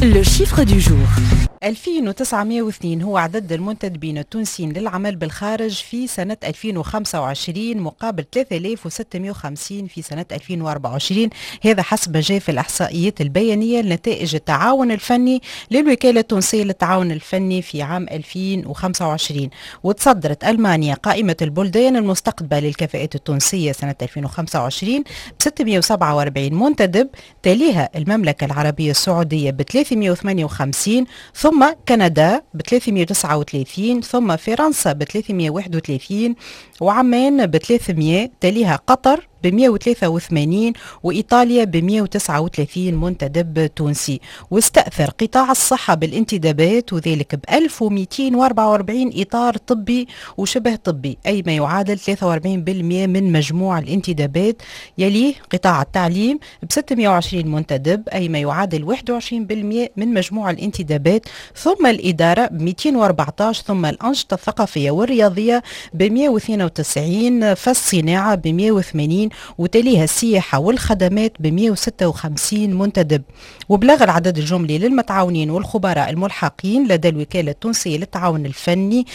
Le chiffre du jour. 2902 هو عدد المنتدبين التونسيين للعمل بالخارج في سنة 2025 مقابل 3650 في سنة 2024. هذا حسب ما جاء في الإحصائيات البيانية لنتائج التعاون الفني للوكالة التونسية للتعاون الفني في عام 2025. وتصدرت ألمانيا قائمة البلدان المستقطبة للكفاءات التونسية سنة 2025 ب 647 منتدب، تليها المملكة العربية السعودية ب 358، ثم كندا ب 339، ثم فرنسا ب 331 وعمان ب 300، تليها قطر ب 183 وإيطاليا ب 139 منتدب تونسي. واستأثر قطاع الصحة بالانتدابات وذلك ب 1244 إطار طبي وشبه طبي، أي ما يعادل 43% من مجموع الانتدابات. يليه قطاع التعليم ب 620 منتدب، أي ما يعادل 21% من مجموع الانتدابات، ثم الإدارة ب 214، ثم الأنشطة الثقافية والرياضية ب 192، فالصناعة ب 180، وتليها السياحة والخدمات ب 156 منتدب. وبلغ العدد الجملي للمتعاونين والخبراء الملحقين لدى الوكالة التونسية للتعاون الفني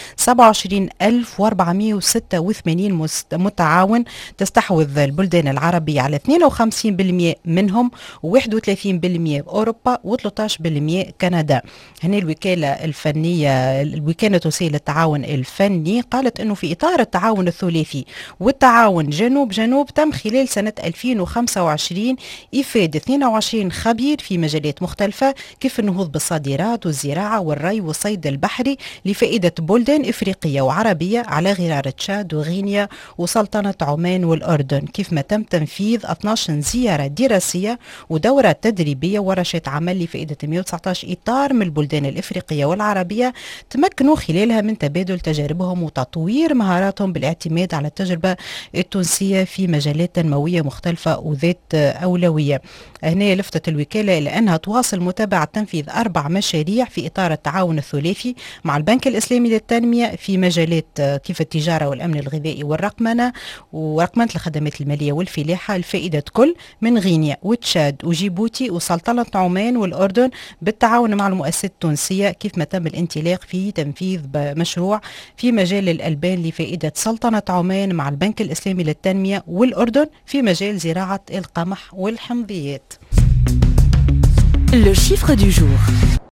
27486 متعاون، تستحوذ البلدان العربية على 52% منهم، و31% أوروبا، و13% كندا. هنا الوكالة الفنية الوكالة التونسية للتعاون الفني قالت أنه في إطار التعاون الثلاثي والتعاون جنوب جنوب تم خلال سنة 2025 إفادة 22 خبير في مجالات مختلفة كيف النهوض بالصادرات والزراعة والري والصيد البحري لفائدة بلدان إفريقية وعربية على غرار تشاد وغينيا وسلطنة عمان والأردن، كيف ما تم تنفيذ 12 زيارة دراسية ودورة تدريبية ورشة عمل لفائدة 119 إطار من البلدان الإفريقية والعربية تمكنوا خلالها من تبادل تجاربهم وتطوير مهاراتهم بالاعتماد على التجربة التونسية في مجالات تنموية مختلفة وذات أولوية. هنا لفتت الوكالة إلى أنها تواصل متابعة تنفيذ 4 مشاريع في إطار التعاون الثلاثي مع البنك الإسلامي للتنمية في مجالات كيف التجارة والأمن الغذائي والرقمنة ورقمنة الخدمات المالية والفلاحة لفائدة كل من غينيا وتشاد وجيبوتي وسلطنة عمان والأردن، بالتعاون مع المؤسسات التونسية كيف ما تم الانطلاق في تنفيذ مشروع في مجال الألبان لفائدة سلطنة عمان مع البنك الإسلامي للتنمية والأردن في مجال زراعة القمح والحمضيات. Le chiffre du jour.